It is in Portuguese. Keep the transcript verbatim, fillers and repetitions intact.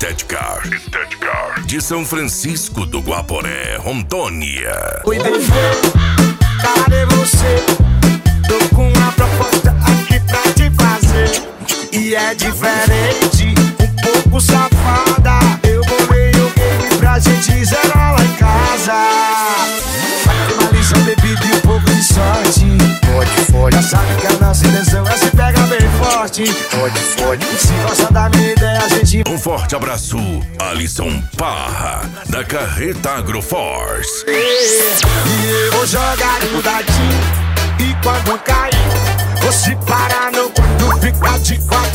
Estética. Estética. De São Francisco do Guaporé, Rondônia. Oi, bebê, cadê você? Tô com uma proposta aqui pra te fazer. E é diferente, um pouco safada. Eu bolei o game pra gente zerar lá em casa. Vai ter uma lição, bebida e um pouco de sorte. Pode, pode. Já sabe que a nossa intenção é se pegar bem forte. Pode, pode. Se gosta da minha ideia, a gente... Um forte abraço, Alisson Parra, da Carreta Agroforce. E eu vou jogar no dadinho. E quando cair, você para no quarto, fica de quatro.